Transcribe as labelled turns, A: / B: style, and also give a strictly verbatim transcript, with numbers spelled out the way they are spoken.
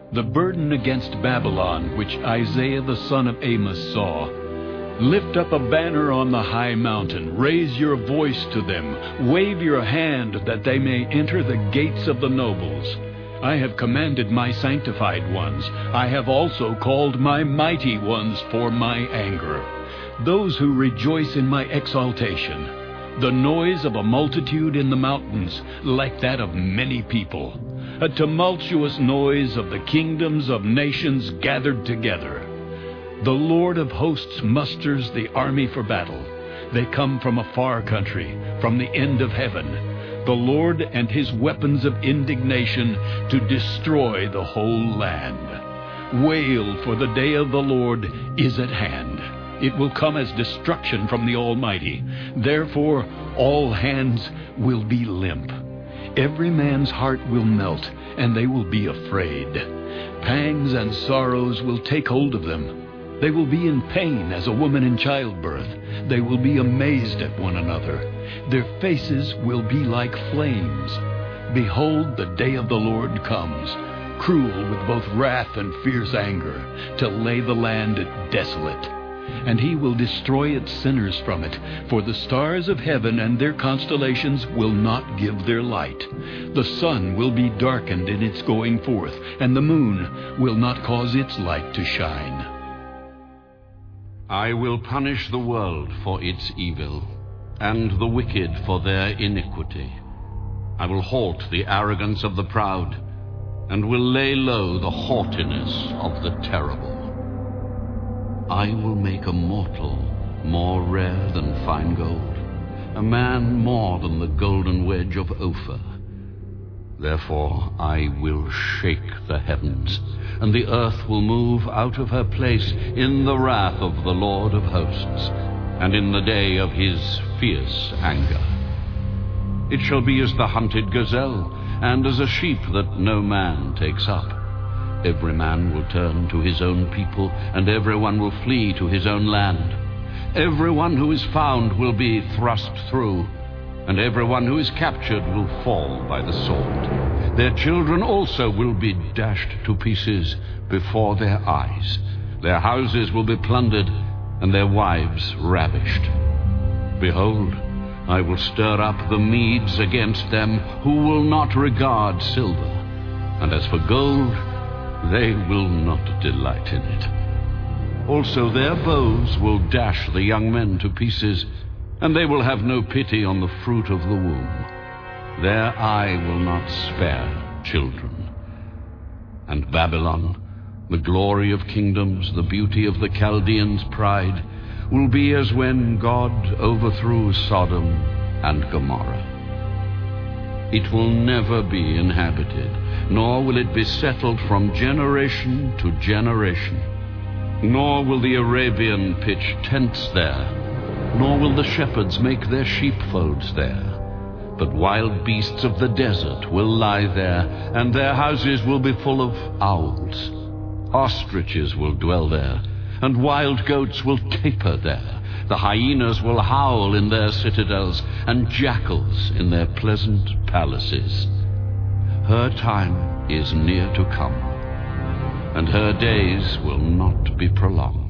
A: the burden against Babylon, which Isaiah the son of Amos saw. Lift up a banner on the high mountain. Raise your voice to them. Wave your hand that they may enter the gates of the nobles. I have commanded my sanctified ones. I have also called my mighty ones for my anger, those who rejoice in my exaltation. The noise of a multitude in the mountains, like that of many people. A tumultuous noise of the kingdoms of nations gathered together. The Lord of hosts musters the army for battle. They come from a far country, from the end of heaven. The Lord and his weapons of indignation to destroy the whole land. Wail, for the day of the Lord is at hand. It will come as destruction from the Almighty. Therefore, all hands will be limp. Every man's heart will melt, and they will be afraid. Pangs and sorrows will take hold of them. They will be in pain as a woman in childbirth. They will be amazed at one another. Their faces will be like flames. Behold, the day of the Lord comes, cruel with both wrath and fierce anger, to lay the land desolate. And he will destroy its sinners from it, for the stars of heaven and their constellations will not give their light. The sun will be darkened in its going forth, and the moon will not cause its light to shine.
B: I will punish the world for its evil, and the wicked for their iniquity. I will halt the arrogance of the proud, and will lay low the haughtiness of the terrible. I will make a mortal more rare than fine gold, a man more than the golden wedge of Ophir. Therefore I will shake the heavens, and the earth will move out of her place in the wrath of the Lord of hosts, and in the day of his fierce anger. It shall be as the hunted gazelle, and as a sheep that no man takes up. Every man will turn to his own people, and everyone will flee to his own land. Everyone who is found will be thrust through, and everyone who is captured will fall by the sword. Their children also will be dashed to pieces before their eyes. Their houses will be plundered, and their wives ravished. Behold, I will stir up the Medes against them, who will not regard silver, and as for gold, they will not delight in it. Also their bows will dash the young men to pieces, and they will have no pity on the fruit of the womb. Their eye will not spare children. And Babylon, the glory of kingdoms, the beauty of the Chaldeans' pride, will be as when God overthrew Sodom and Gomorrah. It will never be inhabited, nor will it be settled from generation to generation. Nor will the Arabian pitch tents there, nor will the shepherds make their sheepfolds there. But wild beasts of the desert will lie there, and their houses will be full of owls. Ostriches will dwell there, and wild goats will caper there. The hyenas will howl in their citadels, and jackals in their pleasant palaces. Her time is near to come, and her days will not be prolonged.